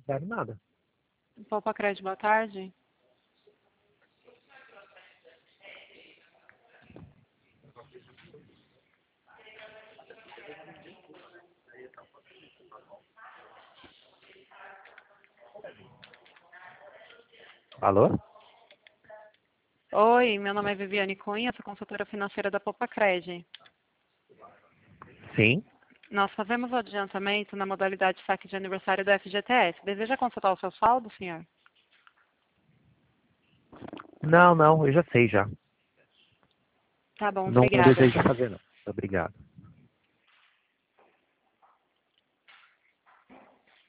Quero nada. Poupa Crédito, boa tarde. Alô? Oi, meu nome é Viviane Cunha, sou consultora financeira da Poupa Crédito. Sim? Nós fazemos o adiantamento na modalidade saque de aniversário da FGTS. Deseja consultar o seu saldo, senhor? Não, eu já sei já. Tá bom, Não obrigada. desejo fazer, não. Obrigado.